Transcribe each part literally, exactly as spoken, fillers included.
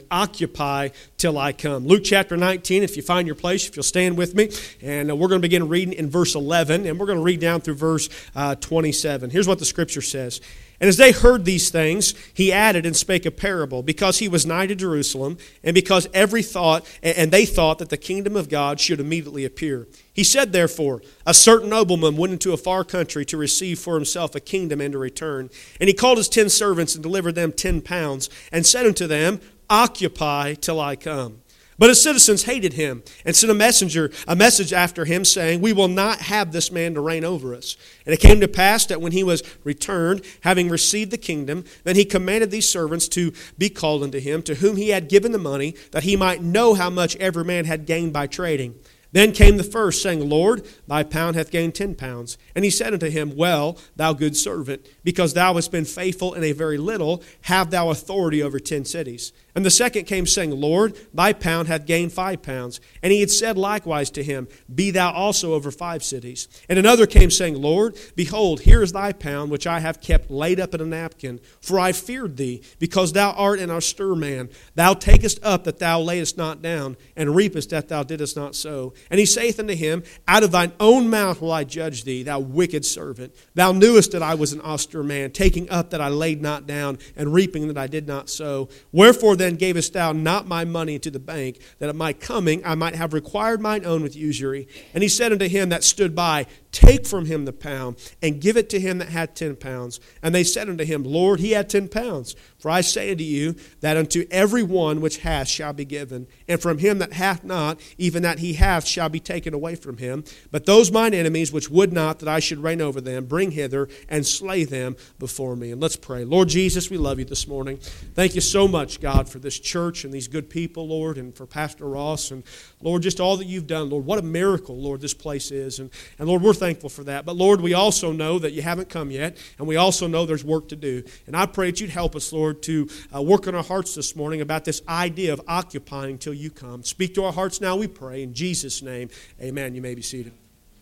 occupy till I come. Luke chapter nineteen, if you find your place, if you'll stand with me. And uh, we're going to begin reading in verse eleven, and we're going to read down through verse uh, twenty-seven. Here's what the Scripture says. And as they heard these things, he added and spake a parable, because he was nigh to Jerusalem, and because every thought, and they thought that the kingdom of God should immediately appear. He said, therefore, a certain nobleman went into a far country to receive for himself a kingdom and to return. And he called his ten servants and delivered them ten pounds, and said unto them, Occupy till I come. But his citizens hated him and sent a messenger, a message after him, saying, We will not have this man to reign over us. And it came to pass that when he was returned, having received the kingdom, then he commanded these servants to be called unto him, to whom he had given the money, that he might know how much every man had gained by trading. Then came the first, saying, Lord, thy pound hath gained ten pounds. And he said unto him, Well, thou good servant, because thou hast been faithful in a very little, have thou authority over ten cities. And the second came, saying, Lord, thy pound hath gained five pounds. And he had said likewise to him, Be thou also over five cities. And another came, saying, Lord, behold, here is thy pound, which I have kept laid up in a napkin. For I feared thee, because thou art an austere man. Thou takest up that thou layest not down, and reapest that thou didst not sow. And he saith unto him, Out of thine own mouth will I judge thee, thou wicked servant. Thou knewest that I was an austere man, taking up that I laid not down, and reaping that I did not sow. Wherefore then gavest thou not my money into the bank, that at my coming I might have required mine own with usury? And he said unto him that stood by, Take from him the pound, and give it to him that had ten pounds. And they said unto him, Lord, he had ten pounds. For I say unto you, that unto every one which hath shall be given, and from him that hath not, even that he hath shall be taken away from him. But those mine enemies which would not that I should reign over them, bring hither and slay them before me. And let's pray. Lord Jesus, we love you this morning. Thank you so much, God, for this church and these good people, Lord, and for Pastor Ross, and Lord, just all that you've done, Lord. What a miracle, Lord, this place is. And, and Lord, we're thankful for that. But Lord, we also know that you haven't come yet, and we also know there's work to do. And I pray that you'd help us, Lord, to uh, work on our hearts this morning about this idea of occupying till you come. Speak to our hearts now, we pray. In Jesus' name, amen. You may be seated.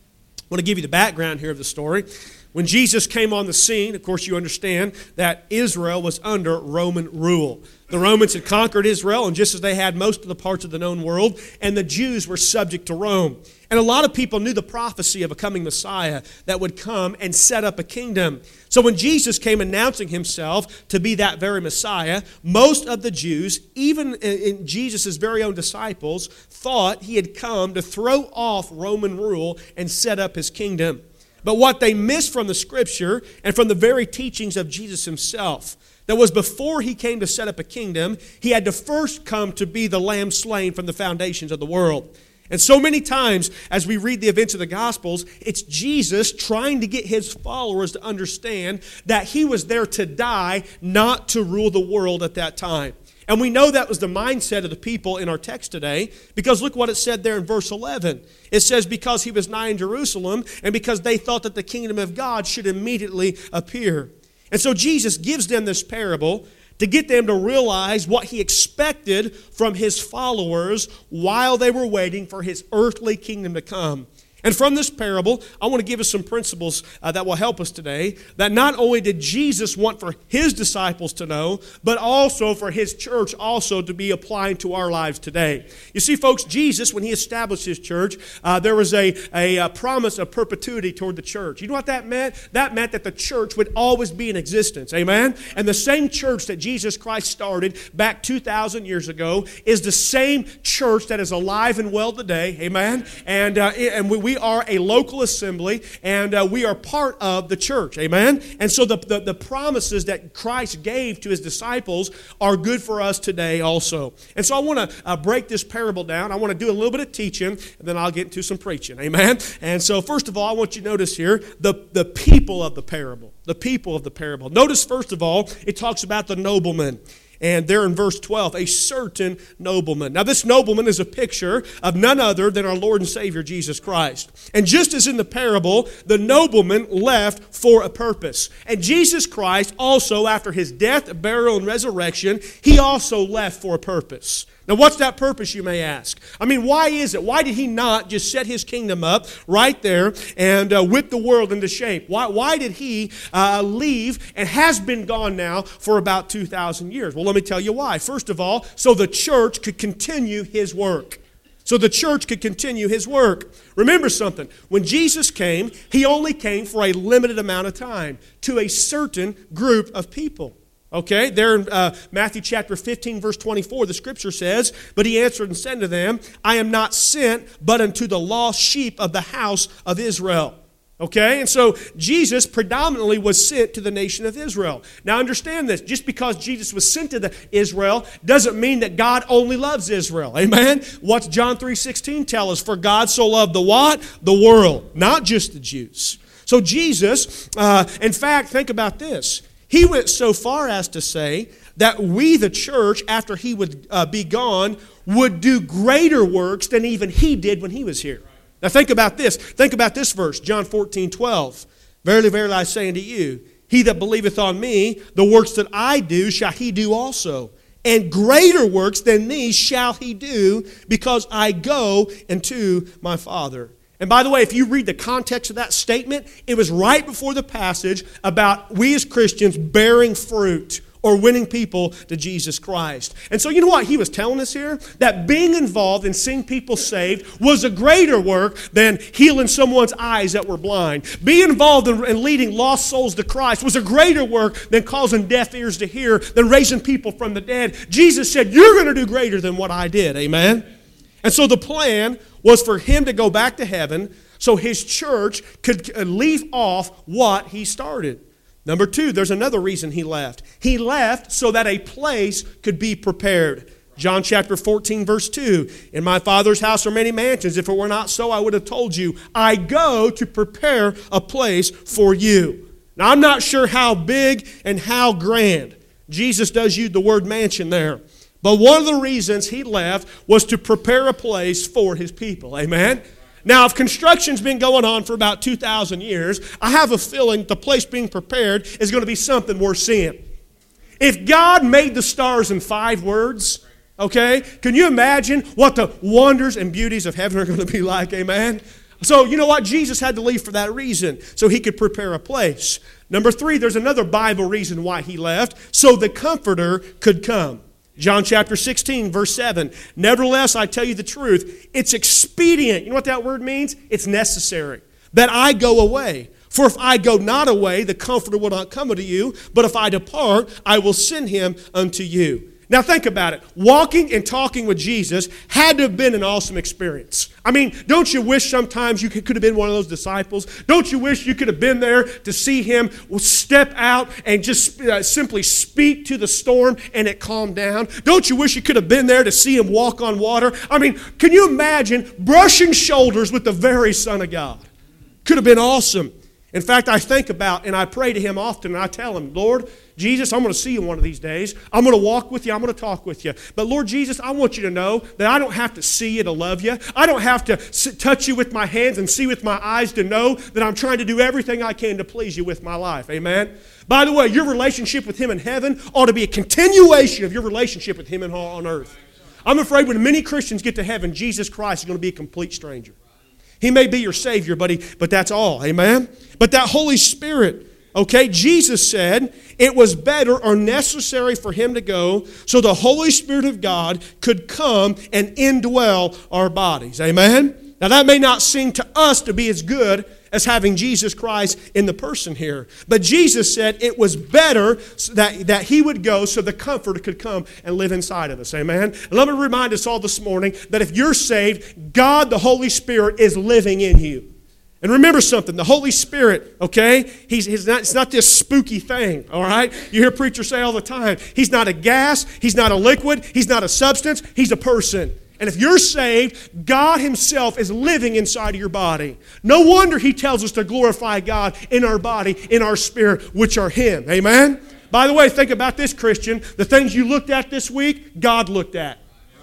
I want to give you the background here of the story. When Jesus came on the scene, of course you understand that Israel was under Roman rule. The Romans had conquered Israel, and just as they had most of the parts of the known world, and the Jews were subject to Rome. And a lot of people knew the prophecy of a coming Messiah that would come and set up a kingdom. So when Jesus came announcing himself to be that very Messiah, most of the Jews, even in Jesus' very own disciples, thought he had come to throw off Roman rule and set up his kingdom. But what they missed from the Scripture and from the very teachings of Jesus himself, that was before he came to set up a kingdom, he had to first come to be the lamb slain from the foundations of the world. And so many times as we read the events of the Gospels, it's Jesus trying to get his followers to understand that he was there to die, not to rule the world at that time. And we know that was the mindset of the people in our text today, because look what it said there in verse eleven. It says, because he was nigh in Jerusalem, and because they thought that the kingdom of God should immediately appear. And so Jesus gives them this parable to get them to realize what he expected from his followers while they were waiting for his earthly kingdom to come. And from this parable, I want to give us some principles uh, that will help us today, that not only did Jesus want for his disciples to know, but also for his church also to be applying to our lives today. You see, folks, Jesus, when he established his church, uh, there was a, a, a promise of perpetuity toward the church. You know what that meant? That meant that the church would always be in existence. Amen? And the same church that Jesus Christ started back two thousand years ago is the same church that is alive and well today. Amen? And, uh, and we We are a local assembly, and uh, we are part of the church. Amen? And so the, the, the promises that Christ gave to his disciples are good for us today also. And so I want to uh, break this parable down. I want to do a little bit of teaching, and then I'll get into some preaching. Amen? And so first of all, I want you to notice here the, the people of the parable. The people of the parable. Notice first of all, it talks about the nobleman. And there in verse twelve, a certain nobleman. Now this nobleman is a picture of none other than our Lord and Savior Jesus Christ. And just as in the parable, the nobleman left for a purpose. And Jesus Christ also, after his death, burial, and resurrection, he also left for a purpose. Now, what's that purpose, you may ask? I mean, why is it? Why did he not just set his kingdom up right there and uh, whip the world into shape? Why, why did he uh, leave and has been gone now for about two thousand years? Well, let me tell you why. First of all, so the church could continue his work. So the church could continue his work. Remember something. When Jesus came, he only came for a limited amount of time to a certain group of people. Okay, there in uh, Matthew chapter fifteen, verse twenty-four, the scripture says, "But he answered and said to them, I am not sent but unto the lost sheep of the house of Israel." Okay, and so Jesus predominantly was sent to the nation of Israel. Now understand this, just because Jesus was sent to the Israel doesn't mean that God only loves Israel. Amen? What's John three sixteen tell us? For God so loved the what? The world, not just the Jews. So Jesus, uh, in fact, think about this. He went so far as to say that we, the church, after he would uh, be gone, would do greater works than even he did when he was here. Now think about this. Think about this verse, John fourteen twelve. "Verily, verily, I say unto you, he that believeth on me, the works that I do shall he do also. And greater works than these shall he do, because I go unto my Father." And by the way, if you read the context of that statement, it was right before the passage about we as Christians bearing fruit or winning people to Jesus Christ. And so you know what he was telling us here? That being involved in seeing people saved was a greater work than healing someone's eyes that were blind. Being involved in, in leading lost souls to Christ was a greater work than causing deaf ears to hear, than raising people from the dead. Jesus said, you're going to do greater than what I did. Amen? And so the plan was for him to go back to heaven so his church could leave off what he started. Number two, there's another reason he left. He left so that a place could be prepared. John chapter fourteen, verse two. "In my Father's house are many mansions. If it were not so, I would have told you. I go to prepare a place for you." Now, I'm not sure how big and how grand. Jesus does use the word mansion there. But one of the reasons he left was to prepare a place for his people. Amen? Now, if construction's been going on for about two thousand years, I have a feeling the place being prepared is going to be something worth seeing. If God made the stars in five words, okay, can you imagine what the wonders and beauties of heaven are going to be like? Amen? So, you know what? Jesus had to leave for that reason, so he could prepare a place. Number three, there's another Bible reason why he left, so the Comforter could come. John chapter sixteen, verse seven. "Nevertheless, I tell you the truth, it's expedient." You know what that word means? It's necessary. "That I go away. For if I go not away, the Comforter will not come unto you. But if I depart, I will send him unto you." Now think about it. Walking and talking with Jesus had to have been an awesome experience. I mean, don't you wish sometimes you could, could have been one of those disciples? Don't you wish you could have been there to see him step out and just uh, simply speak to the storm and it calmed down? Don't you wish you could have been there to see him walk on water? I mean, can you imagine brushing shoulders with the very Son of God? Could have been awesome. In fact, I think about and I pray to him often and I tell him, Lord, Jesus, I'm going to see you one of these days. I'm going to walk with you. I'm going to talk with you. But Lord Jesus, I want you to know that I don't have to see you to love you. I don't have to touch you with my hands and see with my eyes to know that I'm trying to do everything I can to please you with my life. Amen? By the way, your relationship with him in heaven ought to be a continuation of your relationship with him on earth. I'm afraid when many Christians get to heaven, Jesus Christ is going to be a complete stranger. He may be your Savior, but, he, but that's all. Amen? But that Holy Spirit, okay, Jesus said it was better or necessary for him to go so the Holy Spirit of God could come and indwell our bodies. Amen? Now that may not seem to us to be as good as having Jesus Christ in the person here. But Jesus said it was better that, that he would go so the Comforter could come and live inside of us. Amen? And let me remind us all this morning that if you're saved, God, the Holy Spirit, is living in you. And remember something, the Holy Spirit, okay, he's, he's not, it's not this spooky thing, all right? You hear preachers say all the time, he's not a gas, he's not a liquid, he's not a substance, he's a person. And if you're saved, God himself is living inside of your body. No wonder he tells us to glorify God in our body, in our spirit, which are him. Amen? By the way, think about this, Christian. The things you looked at this week, God looked at.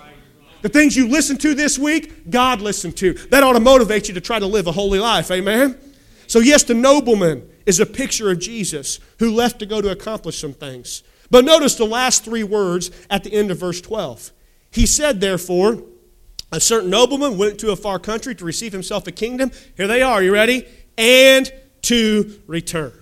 The things you listened to this week, God listened to. That ought to motivate you to try to live a holy life. Amen? So yes, the nobleman is a picture of Jesus who left to go to accomplish some things. But notice the last three words at the end of verse twelve. He said, therefore, a certain nobleman went to a far country to receive himself a kingdom. Here they are. You ready? And to return.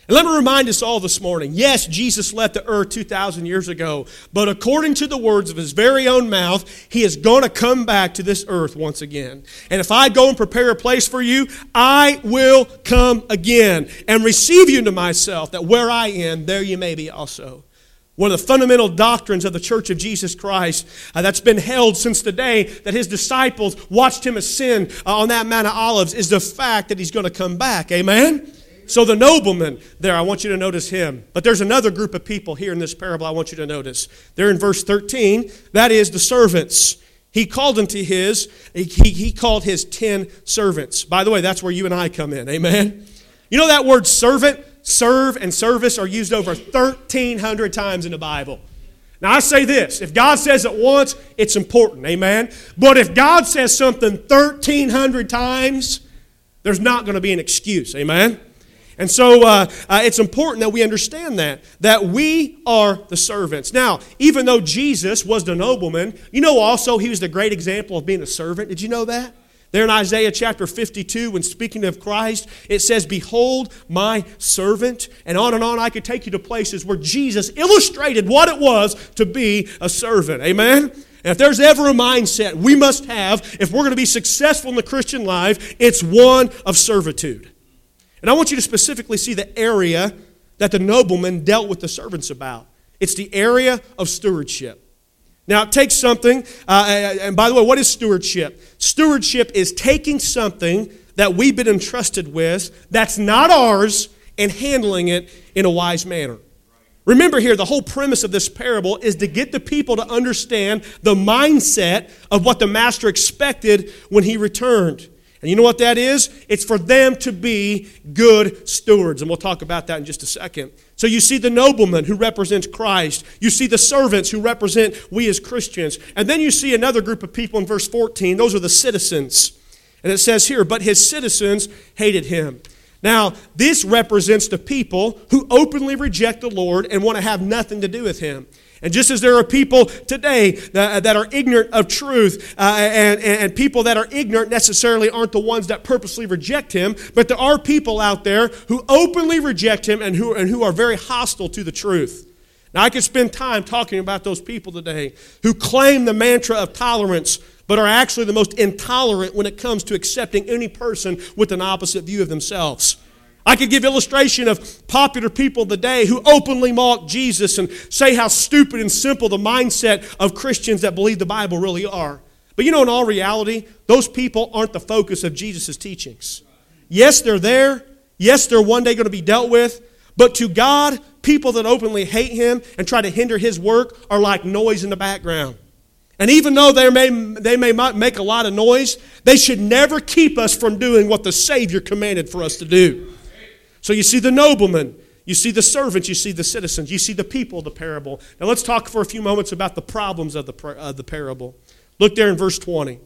And let me remind us all this morning, yes, Jesus left the earth two thousand years ago, but according to the words of his very own mouth, he is going to come back to this earth once again. And if I go and prepare a place for you, I will come again and receive you to myself, that where I am, there you may be also. One of the fundamental doctrines of the Church of Jesus Christ uh, that's been held since the day that his disciples watched him ascend uh, on that Mount of Olives is the fact that he's going to come back. Amen? So the nobleman there, I want you to notice him. But there's another group of people here in this parable I want you to notice. They're in verse thirteen. That is the servants. He called them to his, he, he called his ten servants. By the way, that's where you and I come in. Amen? You know that word servant, serve, and service are used over thirteen hundred times in the Bible. Now I say this, if God says it once, it's important. Amen? But if God says something thirteen hundred times, there's not going to be an excuse. Amen? And so uh, uh, it's important that we understand that, that we are the servants. Now, even though Jesus was the nobleman, you know also he was the great example of being a servant. Did you know that? There in Isaiah chapter fifty-two, when speaking of Christ, it says, "Behold my servant." And on and on, I could take you to places where Jesus illustrated what it was to be a servant. Amen? And if there's ever a mindset we must have if we're going to be successful in the Christian life, it's one of servitude. And I want you to specifically see the area that the nobleman dealt with the servants about. It's the area of stewardship. Now, it takes something, uh, and by the way, what is stewardship? Stewardship is taking something that we've been entrusted with that's not ours and handling it in a wise manner. Remember here, the whole premise of this parable is to get the people to understand the mindset of what the master expected when he returned. And you know what that is? It's for them to be good stewards. And we'll talk about that in just a second. So you see the nobleman who represents Christ. You see the servants who represent we as Christians. And then you see another group of people in verse fourteen. Those are the citizens. And it says here, "But his citizens hated him." Now, this represents the people who openly reject the Lord and want to have nothing to do with him. And just as there are people today that, that are ignorant of truth, uh, and, and people that are ignorant necessarily aren't the ones that purposely reject him, but there are people out there who openly reject him and who, and who are very hostile to the truth. Now, I could spend time talking about those people today who claim the mantra of tolerance, but are actually the most intolerant when it comes to accepting any person with an opposite view of themselves. I could give illustration of popular people of the day who openly mock Jesus and say how stupid and simple the mindset of Christians that believe the Bible really are. But you know, in all reality, those people aren't the focus of Jesus' teachings. Yes, they're there. Yes, they're one day going to be dealt with. But to God, people that openly hate him and try to hinder his work are like noise in the background. And even though they may, they may make a lot of noise, they should never keep us from doing what the Savior commanded for us to do. So you see the nobleman, you see the servants, you see the citizens, you see the people of the parable. Now let's talk for a few moments about the problems of the, uh, the parable. Look there in verse twenty.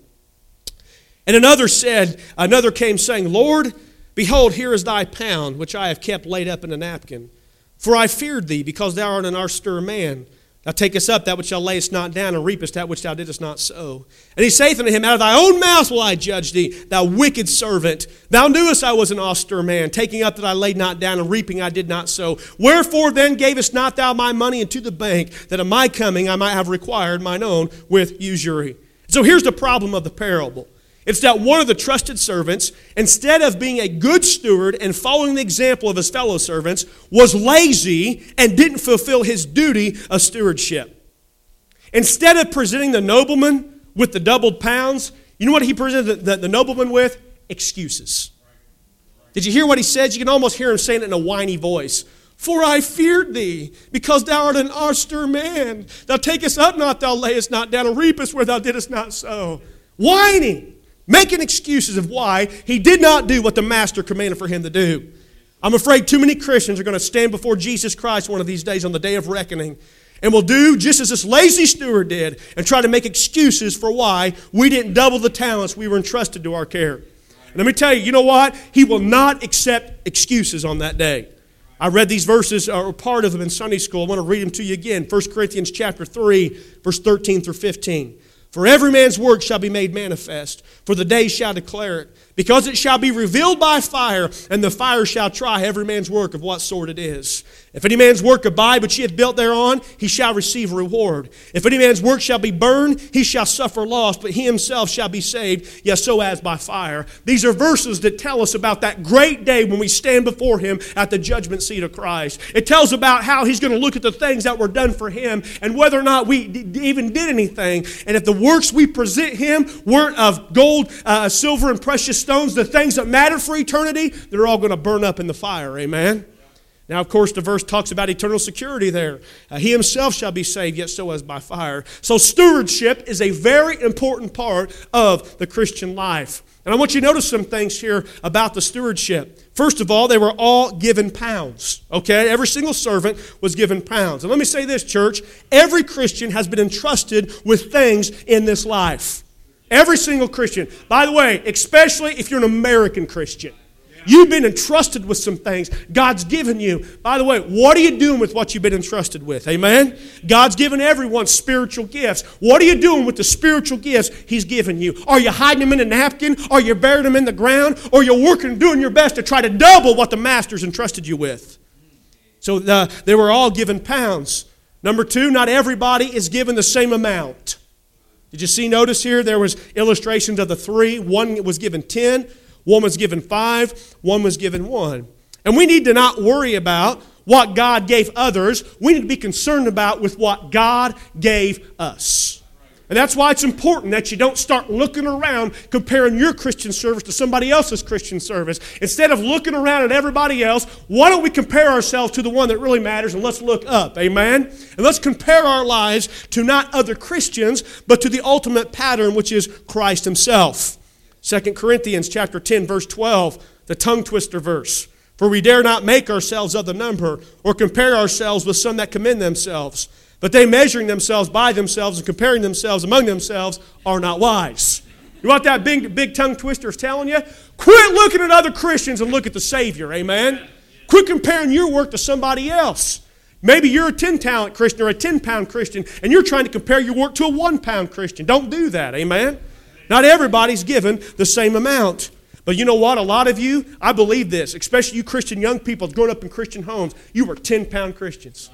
"And another said, another came saying, Lord, behold, here is thy pound, which I have kept laid up in a napkin. For I feared thee, because thou art an austere man. Thou takest up that which thou layest not down, and reapest that which thou didst not sow. And he saith unto him, Out of thy own mouth will I judge thee, thou wicked servant. Thou knewest I was an austere man, taking up that I laid not down, and reaping I did not sow. Wherefore then gavest not thou my money into the bank, that at my coming I might have required mine own with usury?" So here's the problem of the parable. It's that one of the trusted servants, instead of being a good steward and following the example of his fellow servants, was lazy and didn't fulfill his duty of stewardship. Instead of presenting the nobleman with the doubled pounds, you know what he presented the, the nobleman with? Excuses. Did you hear what he said? You can almost hear him saying it in a whiny voice. "For I feared thee, because thou art an austere man. Thou takest up not, thou layest not down, and reapest where thou didst not sow." Whining. Making excuses of why he did not do what the master commanded for him to do. I'm afraid too many Christians are going to stand before Jesus Christ one of these days on the day of reckoning and will do just as this lazy steward did and try to make excuses for why we didn't double the talents we were entrusted to our care. And let me tell you, you know what? He will not accept excuses on that day. I read these verses, or part of them in Sunday school. I want to read them to you again. First Corinthians chapter three, verse thirteen through fifteen. "For every man's work shall be made manifest, for the day shall declare it, Because it shall be revealed by fire, and the fire shall try every man's work of what sort it is. If any man's work abide, which he hath built thereon, he shall receive a reward. If any man's work shall be burned, he shall suffer loss, but he himself shall be saved, yes, so as by fire. These are verses that tell us about that great day when we stand before him at the judgment seat of Christ. It tells about how he's going to look at the things that were done for him and whether or not we d- even did anything. And if the works we present him weren't of gold, uh, silver, and precious stones, the things that matter for eternity, they're all going to burn up in the fire. Amen? Now, of course, the verse talks about eternal security there. Uh, he himself shall be saved, yet so as by fire. So stewardship is a very important part of the Christian life. And I want you to notice some things here about the stewardship. First of all, they were all given pounds. Okay? Every single servant was given pounds. And let me say this, church. Every Christian has been entrusted with things in this life. Every single Christian. By the way, especially if you're an American Christian. You've been entrusted with some things God's given you. By the way, what are you doing with what you've been entrusted with? Amen? God's given everyone spiritual gifts. What are you doing with the spiritual gifts He's given you? Are you hiding them in a napkin? Are you burying them in the ground? Or are you working and doing your best to try to double what the Master's entrusted you with? So the, they were all given pounds. Number two, not everybody is given the same amount. Did you see, notice here, there was illustrations of the three. One was given ten. One was given five, one was given one. And we need to not worry about what God gave others. We need to be concerned about with what God gave us. And that's why it's important that you don't start looking around comparing your Christian service to somebody else's Christian service. Instead of looking around at everybody else, why don't we compare ourselves to the one that really matters, and let's look up, amen? And let's compare our lives to not other Christians, but to the ultimate pattern, which is Christ Himself. Second Corinthians chapter ten, verse twelve, the tongue twister verse. For we dare not make ourselves of the number, or compare ourselves with some that commend themselves. But they, measuring themselves by themselves and comparing themselves among themselves, are not wise. You know what that big, big tongue twister is telling you? Quit looking at other Christians and look at the Savior, amen? Quit comparing your work to somebody else. Maybe you're a ten-talent Christian or a ten-pound Christian, and you're trying to compare your work to a one-pound Christian. Don't do that, amen? Not everybody's given the same amount. But you know what? A lot of you, I believe this, especially you Christian young people growing up in Christian homes, you were ten-pound Christians.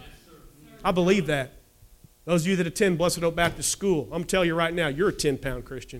I believe that. Those of you that attend Blessed Hope Baptist School, I'm going to tell you right now, you're a ten-pound Christian.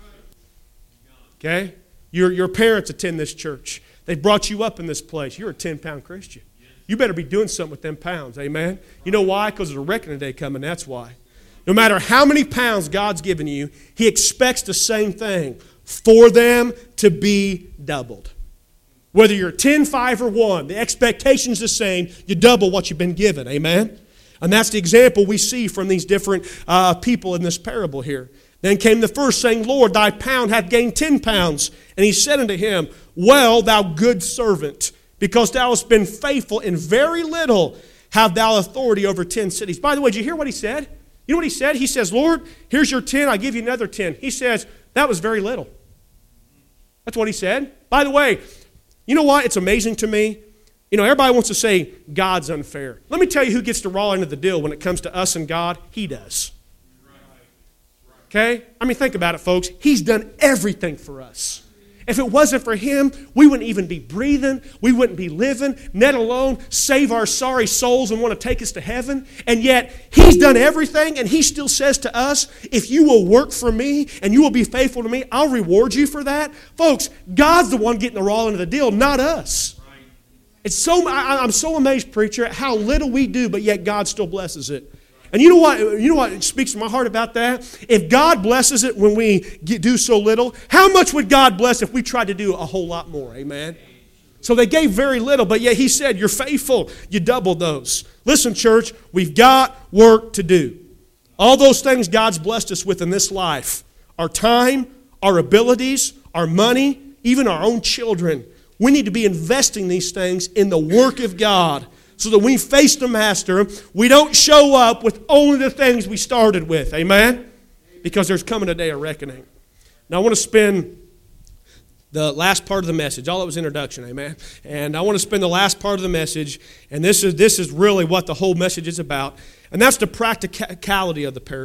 Okay? Your, your parents attend this church. They brought you up in this place. You're a ten-pound Christian. You better be doing something with them pounds, amen? You know why? Because there's a reckoning day coming, that's why. No matter how many pounds God's given you, He expects the same thing, for them to be doubled. Whether you're ten, five, or one, the expectation's the same. You double what you've been given. Amen? And that's the example we see from these different uh, people in this parable here. Then came the first, saying, Lord, thy pound hath gained ten pounds. And he said unto him, Well, thou good servant, because thou hast been faithful in very little, have thou authority over ten cities. By the way, did you hear what he said? You know what he said? He says, Lord, here's your ten, I give you another ten. He says, that was very little. That's what he said. By the way, you know what? It's amazing to me. You know, everybody wants to say God's unfair. Let me tell you who gets the raw end of the deal when it comes to us and God. He does. Okay? I mean, think about it, folks. He's done everything for us. If it wasn't for Him, we wouldn't even be breathing. We wouldn't be living, let alone save our sorry souls and want to take us to heaven. And yet, He's done everything, and He still says to us, if you will work for me and you will be faithful to me, I'll reward you for that. Folks, God's the one getting the raw end of the deal, not us. It's so I, I'm so amazed, preacher, at how little we do, but yet God still blesses it. And you know what? You know what speaks to my heart about that? If God blesses it when we get, do so little, how much would God bless if we tried to do a whole lot more? Amen? So they gave very little, but yet He said, you're faithful. You doubled those. Listen, church, we've got work to do. All those things God's blessed us with in this life, our time, our abilities, our money, even our own children, we need to be investing these things in the work of God, so that when we face the Master, we don't show up with only the things we started with. Amen? Because there's coming a day of reckoning. Now I want to spend the last part of the message. All that was introduction, amen? And I want to spend the last part of the message, and this is, this is really what the whole message is about, and that's the practicality of the parable.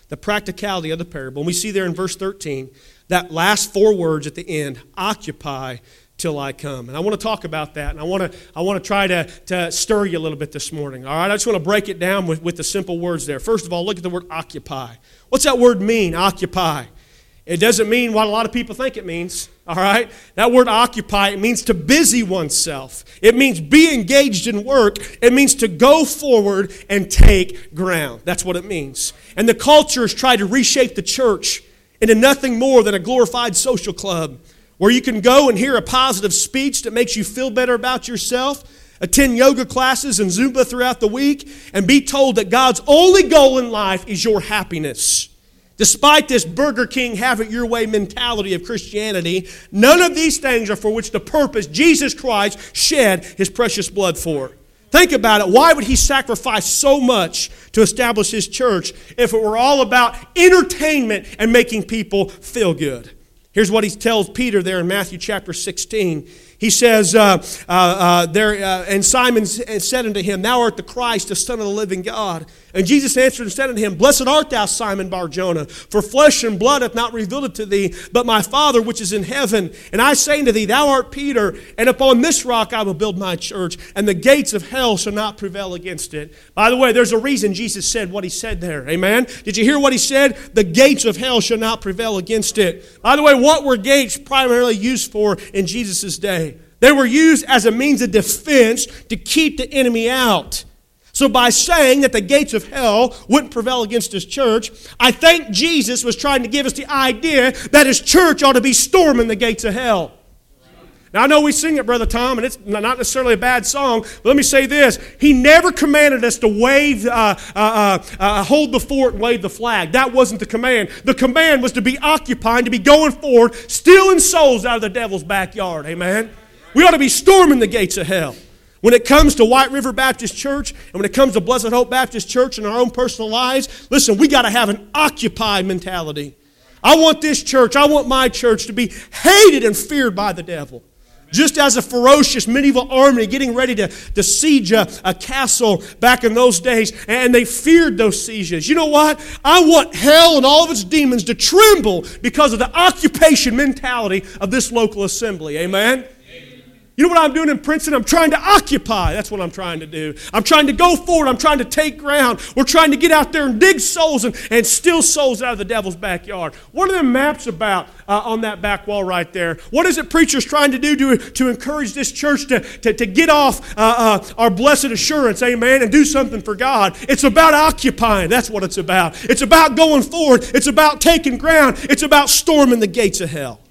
the practicality of the parable. And we see there in verse thirteen, that last four words at the end, occupy till I come. And I want to talk about that, and I want to I want to try to, to stir you a little bit this morning. All right, I just want to break it down with, with the simple words there. First of all, look at the word occupy. What's that word mean, occupy? It doesn't mean what a lot of people think it means, all right? That word occupy, it means to busy oneself. It means be engaged in work. It means to go forward and take ground. That's what it means. And the culture has tried to reshape the church into nothing more than a glorified social club where you can go and hear a positive speech that makes you feel better about yourself, attend yoga classes and Zumba throughout the week, and be told that God's only goal in life is your happiness. Despite this Burger King have-it-your-way mentality of Christianity, none of these things are for which the purpose Jesus Christ shed His precious blood for. Think about it. Why would He sacrifice so much to establish His church if it were all about entertainment and making people feel good? Here's what He tells Peter there in Matthew chapter sixteen. He says, uh, uh, uh, there, uh, and Simon said unto him, Thou art the Christ, the Son of the living God. And Jesus answered and said unto him, Blessed art thou, Simon Bar-Jonah, for flesh and blood hath not revealed it to thee, but my Father which is in heaven. And I say unto thee, Thou art Peter, and upon this rock I will build my church, and the gates of hell shall not prevail against it. By the way, there's a reason Jesus said what He said there. Amen? Did you hear what He said? The gates of hell shall not prevail against it. By the way, what were gates primarily used for in Jesus' day? They were used as a means of defense to keep the enemy out. So by saying that the gates of hell wouldn't prevail against His church, I think Jesus was trying to give us the idea that His church ought to be storming the gates of hell. Now I know we sing it, Brother Tom, and it's not necessarily a bad song, but let me say this. He never commanded us to wave, uh, uh, uh, uh, hold the fort and wave the flag. That wasn't the command. The command was to be occupying, to be going forward, stealing souls out of the devil's backyard. Amen? We ought to be storming the gates of hell. When it comes to White River Baptist Church, and when it comes to Blessed Hope Baptist Church in our own personal lives, listen, we got to have an occupy mentality. I want this church, I want my church to be hated and feared by the devil. Just as a ferocious medieval army getting ready to, to siege a, a castle back in those days, and they feared those sieges. You know what? I want hell and all of its demons to tremble because of the occupation mentality of this local assembly. Amen? You know what I'm doing in Princeton? I'm trying to occupy. That's what I'm trying to do. I'm trying to go forward. I'm trying to take ground. We're trying to get out there and dig souls and, and steal souls out of the devil's backyard. What are the maps about uh, on that back wall right there? What is it preachers trying to do to, to encourage this church to, to, to get off uh, uh, our blessed assurance, amen, and do something for God? It's about occupying. That's what it's about. It's about going forward. It's about taking ground. It's about storming the gates of hell.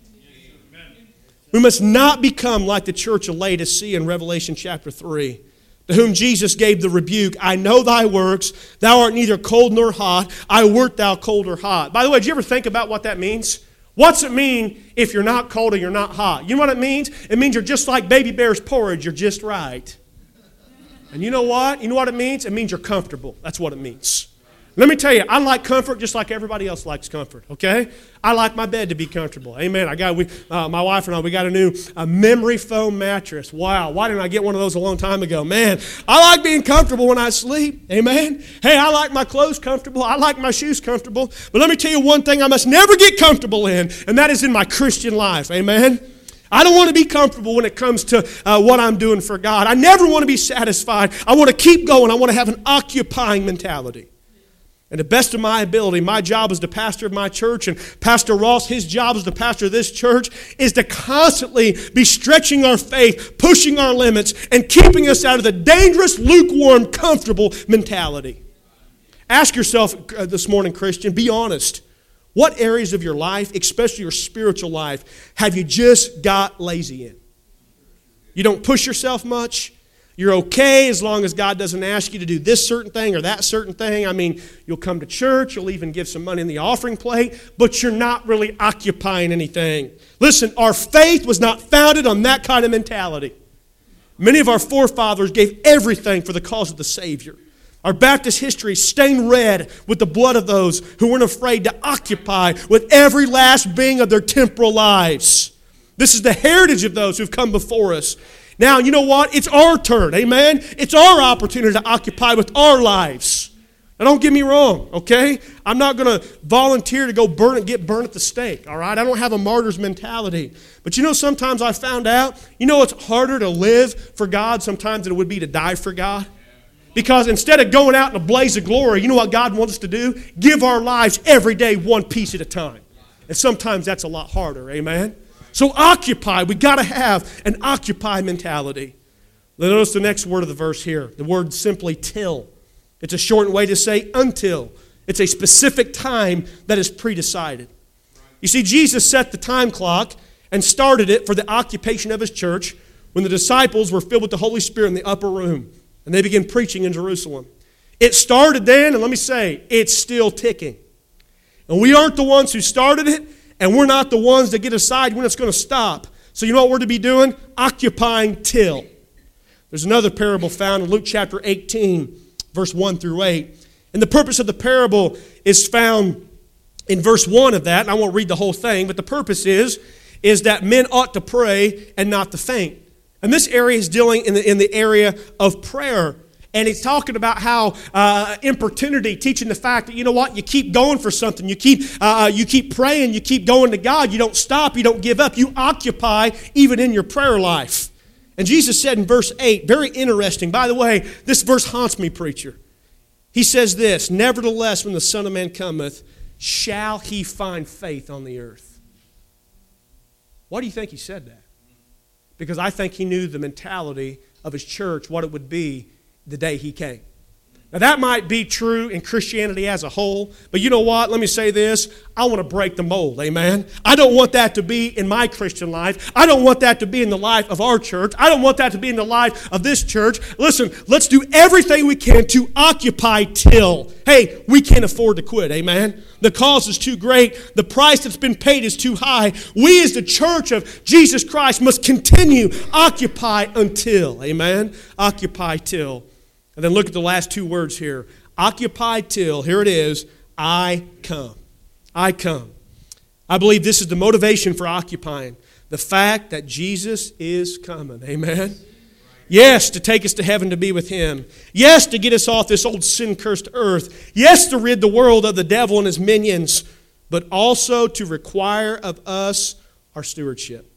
We must not become like the church of Laodicea in Revelation chapter three, to whom Jesus gave the rebuke, I know thy works, thou art neither cold nor hot, I wert thou cold or hot. By the way, did you ever think about what that means? What's it mean if you're not cold or you're not hot? You know what it means? It means you're just like Baby Bear's porridge, you're just right. And you know what? You know what it means? It means you're comfortable. That's what it means. Let me tell you, I like comfort just like everybody else likes comfort, okay? I like my bed to be comfortable. Amen. I got we, uh, my wife and I, we got a new a memory foam mattress. Wow, why didn't I get one of those a long time ago? Man, I like being comfortable when I sleep. Amen. Hey, I like my clothes comfortable. I like my shoes comfortable. But let me tell you one thing I must never get comfortable in, and that is in my Christian life. Amen. I don't want to be comfortable when it comes to uh, what I'm doing for God. I never want to be satisfied. I want to keep going. I want to have an occupying mentality. And the best of my ability, my job as the pastor of my church, and Pastor Ross, his job as the pastor of this church, is to constantly be stretching our faith, pushing our limits, and keeping us out of the dangerous, lukewarm, comfortable mentality. Ask yourself uh, this morning, Christian, be honest. What areas of your life, especially your spiritual life, have you just got lazy in? You don't push yourself much. You're okay as long as God doesn't ask you to do this certain thing or that certain thing. I mean, you'll come to church, you'll even give some money in the offering plate, but you're not really occupying anything. Listen, our faith was not founded on that kind of mentality. Many of our forefathers gave everything for the cause of the Savior. Our Baptist history is stained red with the blood of those who weren't afraid to occupy with every last being of their temporal lives. This is the heritage of those who've come before us. Now, you know what? It's our turn, amen? It's our opportunity to occupy with our lives. Now, don't get me wrong, okay? I'm not going to volunteer to go burn and get burned at the stake, all right? I don't have a martyr's mentality. But you know, sometimes I found out, you know it's harder to live for God sometimes than it would be to die for God? Because instead of going out in a blaze of glory, you know what God wants us to do? Give our lives every day one piece at a time. And sometimes that's a lot harder, amen? So occupy. We got to have an occupy mentality. Notice the next word of the verse here. The word simply till. It's a shortened way to say until. It's a specific time that is pre-decided. You see, Jesus set the time clock and started it for the occupation of His church when the disciples were filled with the Holy Spirit in the upper room and they began preaching in Jerusalem. It started then, and let me say, it's still ticking. And we aren't the ones who started it, and we're not the ones that get to decide when it's going to stop. So you know what we're to be doing? Occupying till. There's another parable found in Luke chapter eighteen, verse one through eight. And the purpose of the parable is found in verse one of that. And I won't read the whole thing, but the purpose is, is that men ought to pray and not to faint. And this area is dealing in the, in the area of prayer. And he's talking about how uh, importunity, teaching the fact that, you know what, you keep going for something. You keep, uh, you keep praying. You keep going to God. You don't stop. You don't give up. You occupy even in your prayer life. And Jesus said in verse eight, very interesting. By the way, this verse haunts me, preacher. He says this, nevertheless, when the Son of Man cometh, shall He find faith on the earth? Why do you think He said that? Because I think He knew the mentality of His church, what it would be the day He came. Now that might be true in Christianity as a whole, but you know what? Let me say this. I want to break the mold, amen? I don't want that to be in my Christian life. I don't want that to be in the life of our church. I don't want that to be in the life of this church. Listen, let's do everything we can to occupy till. Hey, we can't afford to quit, amen? The cause is too great. The price that's been paid is too high. We as the church of Jesus Christ must continue, occupy until, amen? Occupy till. And then look at the last two words here. Occupy till, here it is, I come. I come. I believe this is the motivation for occupying. The fact that Jesus is coming. Amen? Yes, to take us to heaven to be with Him. Yes, to get us off this old sin-cursed earth. Yes, to rid the world of the devil and his minions. But also to require of us our stewardship.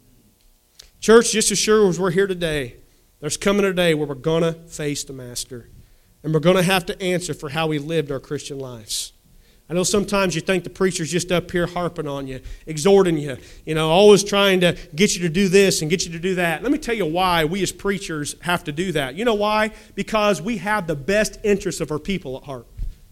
Church, just as sure as we're here today, there's coming a day where we're going to face the Master. And we're going to have to answer for how we lived our Christian lives. I know sometimes you think the preacher's just up here harping on you, exhorting you, you know, always trying to get you to do this and get you to do that. Let me tell you why we as preachers have to do that. You know why? Because we have the best interests of our people at heart.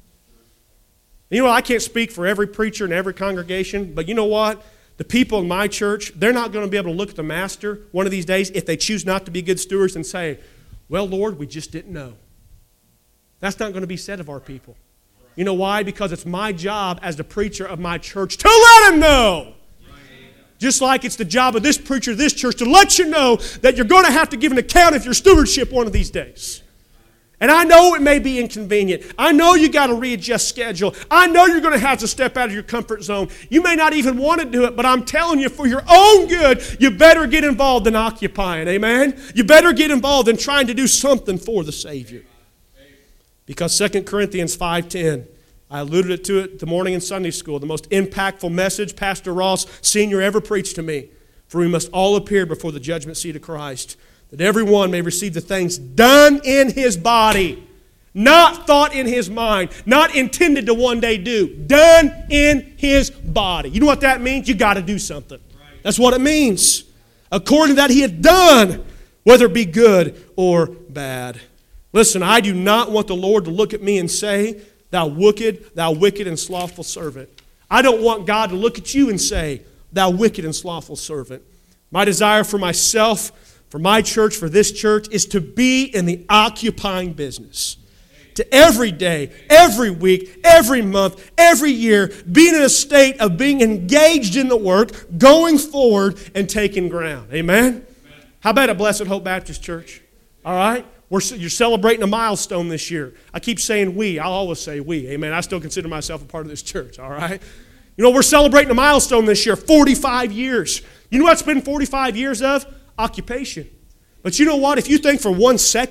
You know what? I can't speak for every preacher in every congregation, but you know what? The people in my church, they're not going to be able to look at the Master one of these days if they choose not to be good stewards and say, well, Lord, we just didn't know. That's not going to be said of our people. You know why? Because it's my job as the preacher of my church to let them know. Just like it's the job of this preacher of this church to let you know that you're going to have to give an account of your stewardship one of these days. And I know it may be inconvenient. I know you got to readjust schedule. I know you're going to have to step out of your comfort zone. You may not even want to do it, but I'm telling you, for your own good, you better get involved in occupying. Amen? You better get involved in trying to do something for the Savior. Because Second Corinthians five ten, I alluded to it the morning in Sunday school, the most impactful message Pastor Ross Senior ever preached to me. For we must all appear before the judgment seat of Christ, that everyone may receive the things done in his body, not thought in his mind, not intended to one day do, done in his body. You know what that means? You got to do something. That's what it means. According to that he had done, whether it be good or bad. Listen, I do not want the Lord to look at me and say, thou wicked, thou wicked and slothful servant. I don't want God to look at you and say, thou wicked and slothful servant. My desire for myself, for my church, for this church, is to be in the occupying business. To every day, every week, every month, every year, being in a state of being engaged in the work, going forward and taking ground. Amen? Amen. How about a Blessed Hope Baptist Church? All right? We're, you're celebrating a milestone this year. I keep saying we. I'll always say we. Amen. I still consider myself a part of this church. All right? You know, we're celebrating a milestone this year, forty-five years. You know what's been forty-five years of? Occupation. But you know what? If you think for one second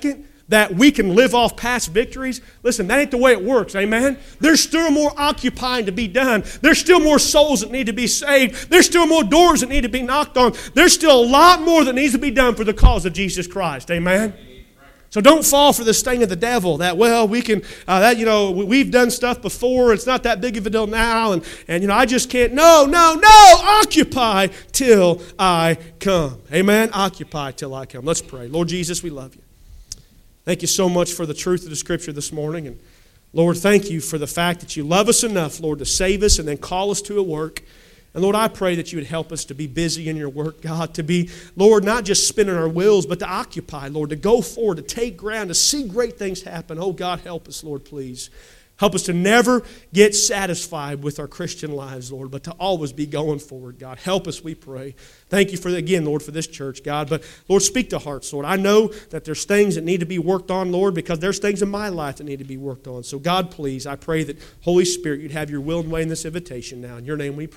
that we can live off past victories, listen, that ain't the way it works, amen? There's still more occupying to be done. There's still more souls that need to be saved. There's still more doors that need to be knocked on. There's still a lot more that needs to be done for the cause of Jesus Christ, amen? So don't fall for the sting of the devil that, well, we can, uh, that, you know, we've done stuff before. It's not that big of a deal now. And, and, you know, I just can't. No, no, no. Occupy till I come. Amen. Occupy till I come. Let's pray. Lord Jesus, we love you. Thank you so much for the truth of the Scripture this morning. And Lord, thank you for the fact that you love us enough, Lord, to save us and then call us to a work. And Lord, I pray that you would help us to be busy in your work, God, to be, Lord, not just spinning our wheels, but to occupy, Lord, to go forward, to take ground, to see great things happen. Oh, God, help us, Lord, please. Help us to never get satisfied with our Christian lives, Lord, but to always be going forward, God. Help us, we pray. Thank you for, again, Lord, for this church, God. But, Lord, speak to hearts, Lord. I know that there's things that need to be worked on, Lord, because there's things in my life that need to be worked on. So, God, please, I pray that, Holy Spirit, you'd have your will and way in this invitation now. In your name we pray.